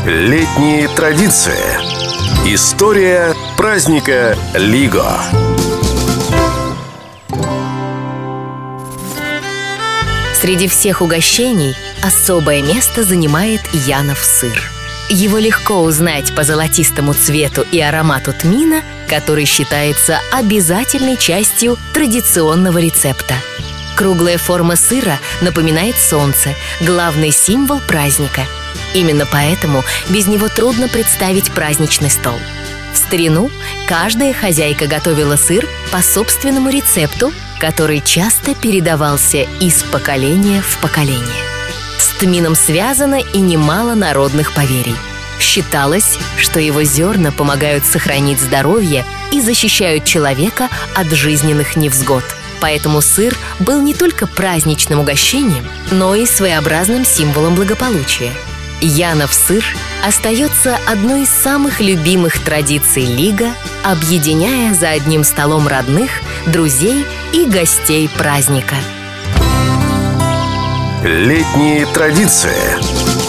Летние традиции. История праздника Лиго. Среди всех угощений особое место занимает Янов сыр. Его легко узнать по золотистому цвету и аромату тмина, который считается обязательной частью традиционного рецепта. Круглая форма сыра напоминает солнце, главный символ праздника. Именно поэтому без него трудно представить праздничный стол. В старину каждая хозяйка готовила сыр по собственному рецепту, который часто передавался из поколения в поколение. С тмином связано и немало народных поверий. Считалось, что его зерна помогают сохранить здоровье и защищают человека от жизненных невзгод. Поэтому сыр был не только праздничным угощением, но и своеобразным символом благополучия. Янов сыр остается одной из самых любимых традиций Лига, объединяя за одним столом родных, друзей и гостей праздника. Летние традиции.